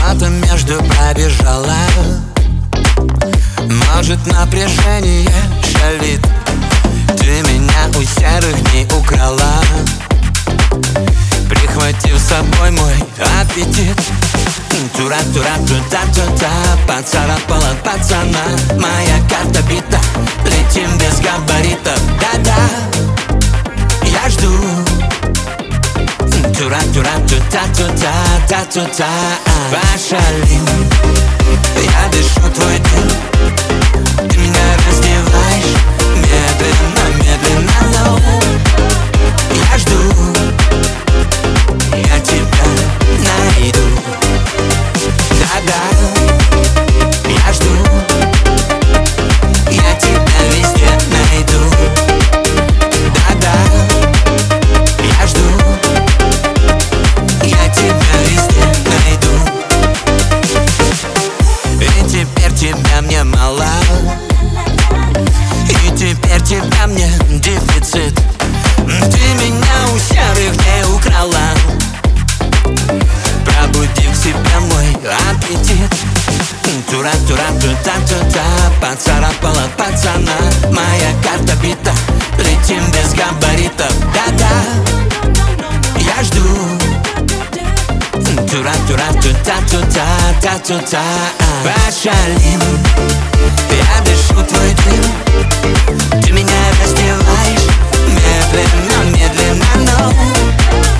Что-то между пробежало, может, напряжение шалит. Ты меня у серых дней украла, прихватив с собой мой аппетит. Тура-тура-ту-та-ту-та, поцарапала пацана. Моя карта бита, летим без габаритов. Да-да, я жду. Тура-тура-ту-та-ту-та-та-ту-та. Пошалим, я дышу твой дым. Ты меня раздеваешь медленно, медленно, но я жду, я тебя найду. Да-да, я жду, я тебя везде найду. Да-да, я жду, я тебя везде найду. И теперь тебя мне мало, и теперь тебя мне дефицит. Ты меня у серых дней украла, пробудив в себе мой аппетит. Тура-тура-ту-та-ту-та, поцарапала пацана. Моя карта бита, летим без габаритов. Да-да, я жду. Тура-тура-ту-та-ту-та-та-ту-та. Пошалим, я дышу твой дым. Ты меня раздеваешь медленно, медленно, но